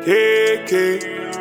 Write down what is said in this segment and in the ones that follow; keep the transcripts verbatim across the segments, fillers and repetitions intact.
K K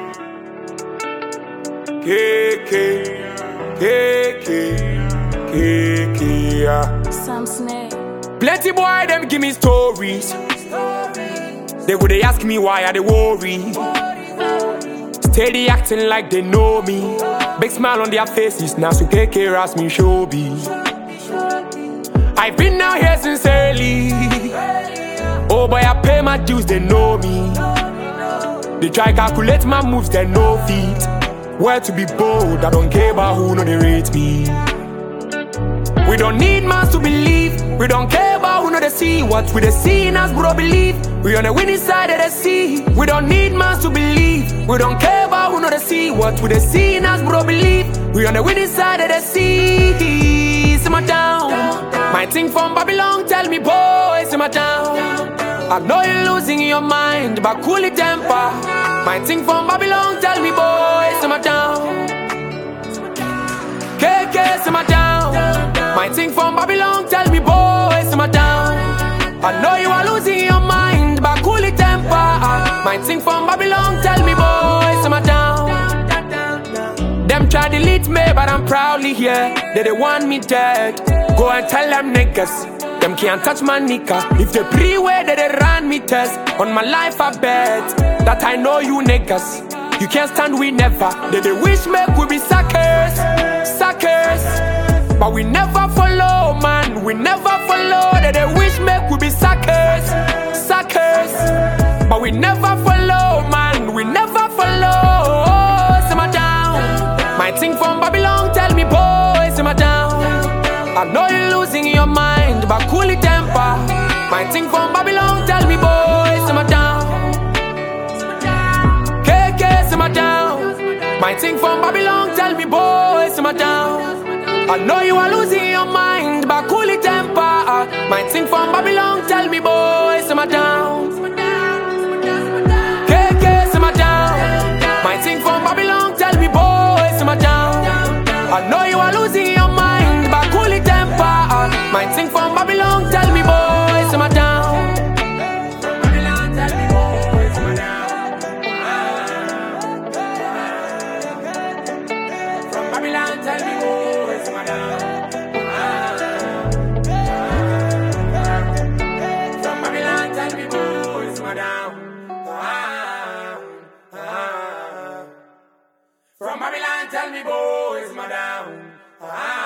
K K K K K K yeah. Sam Snake. Plenty boy them give me stories. They would they ask me why I they worry. Steady acting like they know me. Big smile on their faces. Now so K K ask me showbiz. I've been out here since early. Oh boy, I pay my dues, they know me. They try calculate my moves, they know feet. Where to be bold, I don't care about who know they rate me. We don't need man to believe. We don't care about who know they see. What we they see in us, bro, believe. We on the winning side of the sea. We don't need man to believe. We don't care about who know they see. What we they see in us, bro, believe. We on the winning side of the sea. Simmer down. My thing from Babylon, tell me boy, simmer down. I know you're losing your mind, but cool it temper. My thing from Babylon, tell me boy, simmer down. K K, simmer down. My thing from Babylon, tell me boy, simmer down. I know you are losing your mind, but cool it temper. My thing from Babylon, tell me boy, simmer down. Them try to delete me, but I'm proudly here. They they want me dead. Go and tell them niggas, them can't touch my niggas. If they pre-way, they they run me test. On my life I bet that I know you niggas. You can't stand we never. They they wish me we be suckers, suckers. But we never follow, man. We never follow. They they wish me we be suckers, suckers. But we never follow, man. We never follow. Simmer down. My thing from Babylon, tell me boy, simmer down. I know you're losing your mind, but cool it temper. My thing from Babylon, tell me boy, simmer down. K K, simmer down. My thing from Babylon, tell me boy, simmer down. I know you are losing your mind, but cool it temper. My thing from Babylon, tell me boy, simmer down. K K, simmer down. My thing from Babylon, tell me boy, simmer down. I know you are losing your mind, but cool it temper. My thing from Babylon, tell me boy, simmer down. From Babylon, tell me boy, simmer down. From Babylon, tell me boy, simmer down. From Babylon, tell me boy, simmer down. From Babylon, tell me boy, simmer down.